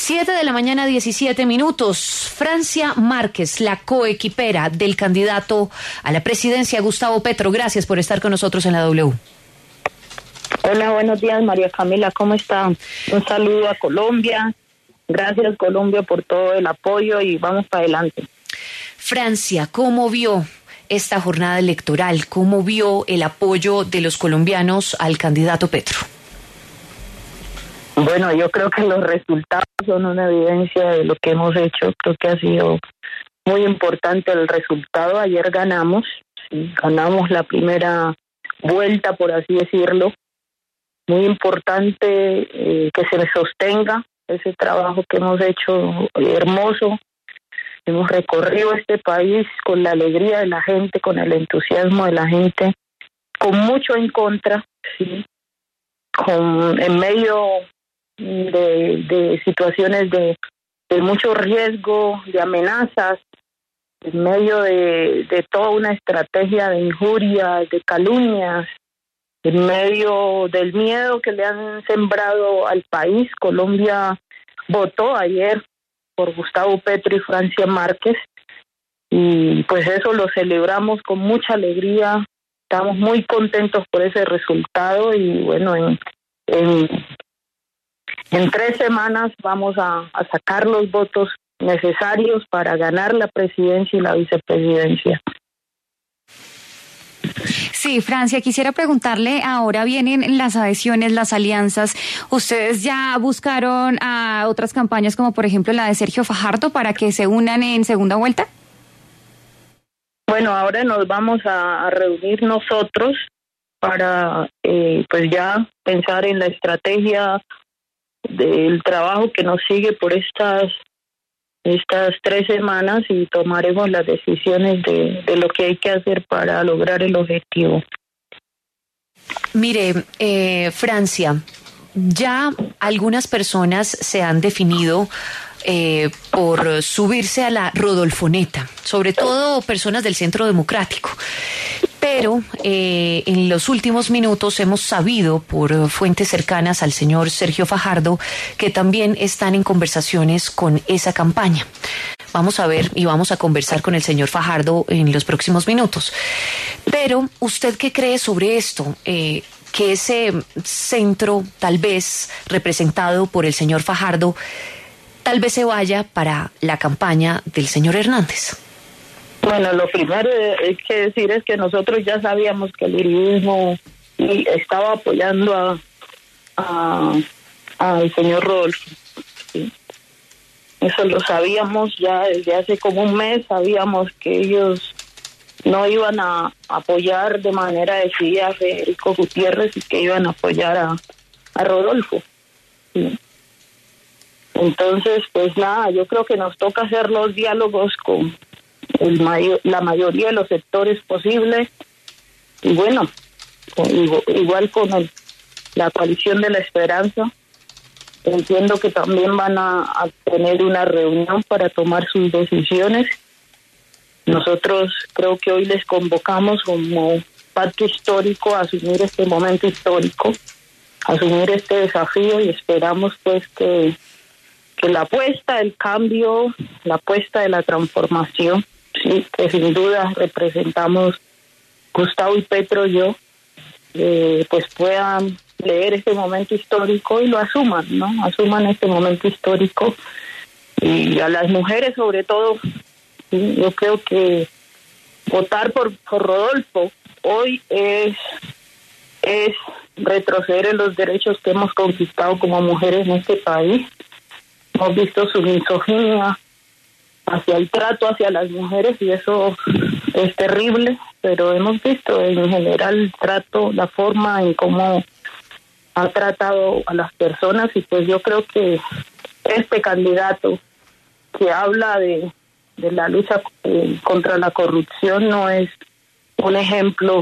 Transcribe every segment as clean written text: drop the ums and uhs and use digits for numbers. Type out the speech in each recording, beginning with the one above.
7 de la mañana, 17 minutos. Francia Márquez, la coequipera del candidato a la presidencia, Gustavo Petro. Gracias por estar con nosotros en la W. Hola, buenos días, María Camila, ¿cómo está? Un saludo a Colombia. Gracias, Colombia, por todo el apoyo y vamos para adelante. Francia, ¿cómo vio esta jornada electoral? ¿Cómo vio el apoyo de los colombianos al candidato Petro? Bueno, yo creo que los resultados son una evidencia de lo que hemos hecho. Creo que ha sido muy importante el resultado. Ayer ganamos, sí, ganamos la primera vuelta, por así decirlo. Muy importante que se sostenga ese trabajo que hemos hecho hermoso. Hemos recorrido este país con la alegría de la gente, con el entusiasmo de la gente, con mucho en contra, sí, en medio de situaciones de mucho riesgo, de amenazas, en medio de toda una estrategia de injurias, de calumnias, en medio del miedo que le han sembrado al país. Colombia votó ayer por Gustavo Petro y Francia Márquez, y pues eso lo celebramos con mucha alegría. Estamos muy contentos por ese resultado y bueno, en 3 semanas vamos a sacar los votos necesarios para ganar la presidencia y la vicepresidencia. Sí, Francia, quisiera preguntarle, ahora vienen las adhesiones, las alianzas. ¿Ustedes ya buscaron a otras campañas como por ejemplo la de Sergio Fajardo para que se unan en segunda vuelta? Bueno, ahora nos vamos a reunir nosotros para pues ya pensar en la estrategia del trabajo que nos sigue por estas 3 semanas y tomaremos las decisiones de lo que hay que hacer para lograr el objetivo. Mire, Francia, ya algunas personas se han definido por subirse a la Rodolfoneta, sobre todo personas del Centro Democrático. Pero en los últimos minutos hemos sabido por fuentes cercanas al señor Sergio Fajardo que también están en conversaciones con esa campaña. Vamos a ver y vamos a conversar con el señor Fajardo en los próximos minutos. Pero, ¿usted qué cree sobre esto? Que ese centro, tal vez representado por el señor Fajardo, tal vez se vaya para la campaña del señor Hernández. Bueno, lo primero hay que decir es que nosotros ya sabíamos que el uribismo estaba apoyando al señor Rodolfo. ¿Sí? Eso lo sabíamos ya desde hace como un mes. Sabíamos que ellos no iban a apoyar de manera decidida a Federico Gutiérrez y que iban a apoyar a Rodolfo. ¿Sí? Entonces, pues nada, yo creo que nos toca hacer los diálogos con la mayoría de los sectores posibles y bueno, igual con la coalición de la esperanza. Entiendo que también van a tener una reunión para tomar sus decisiones. Nosotros creo que hoy les convocamos como pacto histórico a asumir este momento histórico, a asumir este desafío y esperamos pues que la apuesta del cambio, la apuesta de la transformación, sí, que sin duda representamos Gustavo y Petro y yo, pues puedan leer este momento histórico y lo asuman, ¿no? Asuman este momento histórico y a las mujeres sobre todo, ¿sí? Yo creo que votar por Rodolfo hoy es retroceder en los derechos que hemos conquistado como mujeres en este país. Hemos visto su misoginia hacia el trato hacia las mujeres y eso es terrible, pero hemos visto en general el trato, la forma en cómo ha tratado a las personas y pues yo creo que este candidato que habla de la lucha contra la corrupción no es un ejemplo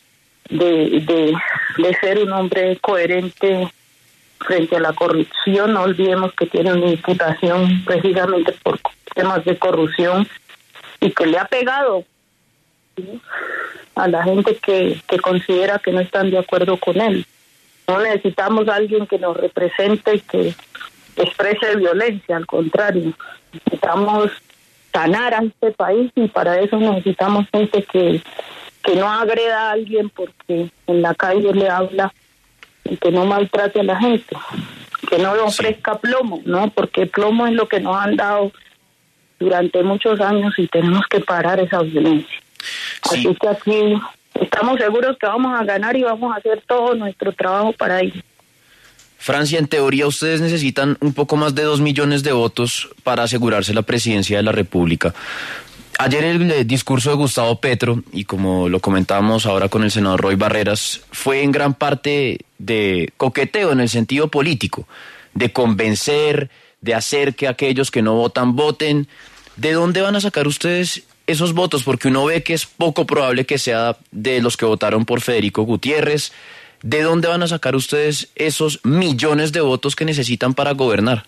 de ser un hombre coherente frente a la corrupción. No olvidemos que tiene una imputación precisamente por temas de corrupción y que le ha pegado, ¿sí?, a la gente que considera que no están de acuerdo con él. No necesitamos a alguien que nos represente y que exprese violencia, al contrario. Necesitamos sanar a este país y para eso necesitamos gente que no agreda a alguien porque en la calle le habla y que no maltrate a la gente, que no le ofrezca plomo, ¿no? Porque el plomo es lo que nos han dado durante muchos años y tenemos que parar esa violencia. Sí. Así que aquí estamos seguros que vamos a ganar y vamos a hacer todo nuestro trabajo para ello. Francia, en teoría ustedes necesitan un poco más de 2 millones de votos para asegurarse la presidencia de la República. Ayer el discurso de Gustavo Petro, y como lo comentábamos ahora con el senador Roy Barreras, fue en gran parte de coqueteo en el sentido político, de convencer, de hacer que aquellos que no votan voten. ¿De dónde van a sacar ustedes esos votos? Porque uno ve que es poco probable que sea de los que votaron por Federico Gutiérrez. ¿De dónde van a sacar ustedes esos millones de votos que necesitan para gobernar?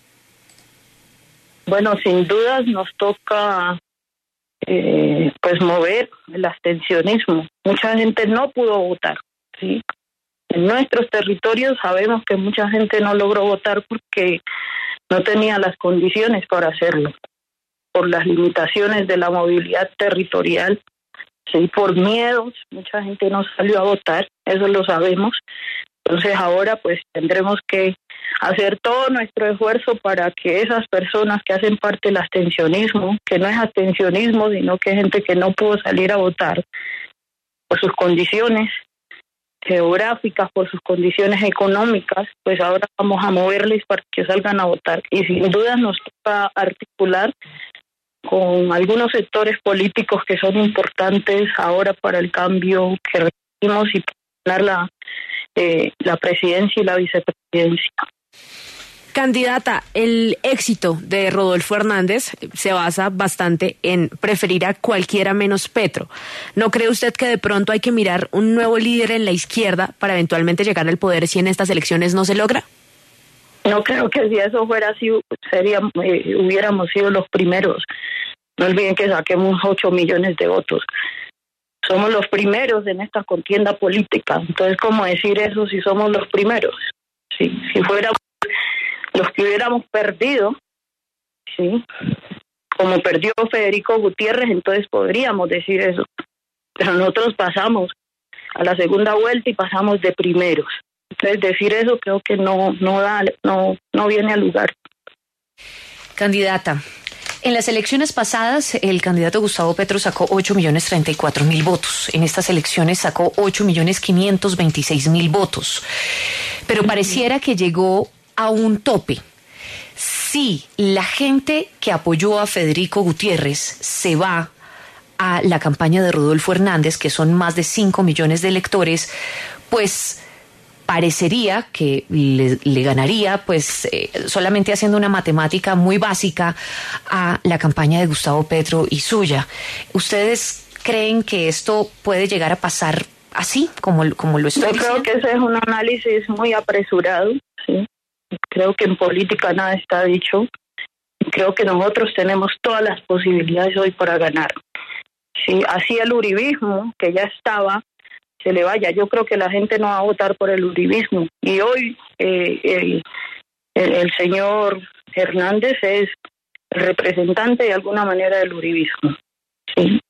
Bueno, sin dudas nos toca pues mover el abstencionismo. Mucha gente no pudo votar, ¿sí? En nuestros territorios sabemos que mucha gente no logró votar porque no tenía las condiciones para hacerlo, por las limitaciones de la movilidad territorial, sí, por miedos, mucha gente no salió a votar, eso lo sabemos. Entonces ahora pues tendremos que hacer todo nuestro esfuerzo para que esas personas que hacen parte del abstencionismo, que no es abstencionismo, sino que es gente que no pudo salir a votar por sus condiciones geográficas, por sus condiciones económicas, pues ahora vamos a moverles para que salgan a votar. Y sin duda nos toca articular con algunos sectores políticos que son importantes ahora para el cambio que requerimos y para ganar la presidencia y la vicepresidencia. Candidata, el éxito de Rodolfo Hernández se basa bastante en preferir a cualquiera menos Petro. ¿No cree usted que de pronto hay que mirar un nuevo líder en la izquierda para eventualmente llegar al poder si en estas elecciones no se logra? No creo que si eso fuera así, hubiéramos sido los primeros. No olviden que saquemos 8 millones de votos. Somos los primeros en esta contienda política. Entonces, ¿cómo decir eso si somos los primeros? Sí, si fuéramos los que hubiéramos perdido, sí, como perdió Federico Gutiérrez, entonces podríamos decir eso. Pero nosotros pasamos a la segunda vuelta y pasamos de primeros. Entonces decir eso creo que no viene al lugar. Candidata, en las elecciones pasadas el candidato Gustavo Petro sacó 8.034.000 votos. En estas elecciones sacó 8.526.000 votos. Pero pareciera que llegó a un tope. Si la gente que apoyó a Federico Gutiérrez se va a la campaña de Rodolfo Hernández, que son más de 5 millones de electores, pues parecería que le ganaría, pues solamente haciendo una matemática muy básica a la campaña de Gustavo Petro y suya. ¿Ustedes creen que esto puede llegar a pasar así, como lo estoy diciendo? Yo creo que ese es un análisis muy apresurado, sí. Creo que en política nada está dicho. Creo que nosotros tenemos todas las posibilidades hoy para ganar. Si así el uribismo, que ya estaba, se le vaya, yo creo que la gente no va a votar por el uribismo. Y hoy el señor Hernández es el representante de alguna manera del uribismo. Sí,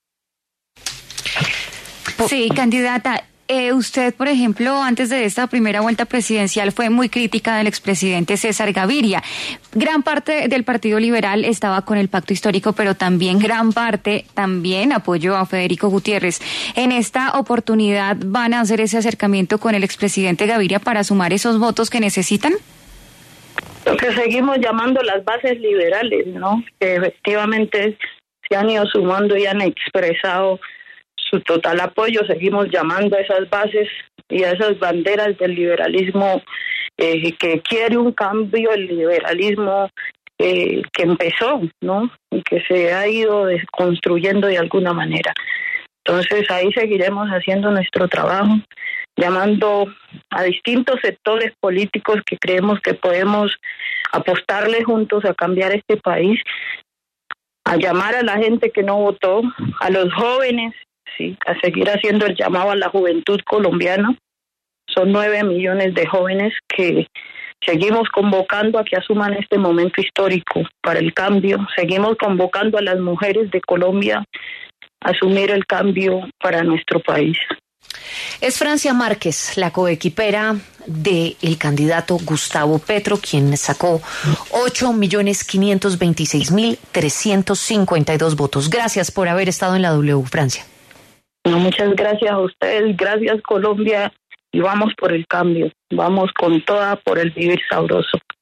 sí, candidata. Usted, por ejemplo, antes de esta primera vuelta presidencial fue muy crítica del expresidente César Gaviria. Gran parte del Partido Liberal estaba con el pacto histórico, pero también gran parte apoyó a Federico Gutiérrez. En esta oportunidad, ¿van a hacer ese acercamiento con el expresidente Gaviria para sumar esos votos que necesitan? Lo que seguimos llamando las bases liberales, ¿no? Que efectivamente se han ido sumando y han expresado su total apoyo. Seguimos llamando a esas bases y a esas banderas del liberalismo que quiere un cambio, el liberalismo que empezó, ¿no? Y que se ha ido construyendo de alguna manera. Entonces ahí seguiremos haciendo nuestro trabajo, llamando a distintos sectores políticos que creemos que podemos apostarle juntos a cambiar este país, a llamar a la gente que no votó, a los jóvenes, sí, a seguir haciendo el llamado a la juventud colombiana. Son 9 millones de jóvenes que Seguimos convocando a que asuman este momento histórico para el cambio. Seguimos convocando a las mujeres de Colombia a asumir el cambio para nuestro país. Es Francia Márquez, la coequipera del candidato Gustavo Petro, quien sacó 8.526.352 votos. Gracias por haber estado en la W, Francia. No, muchas gracias a ustedes, gracias Colombia, y vamos por el cambio, vamos con toda por el vivir sabroso.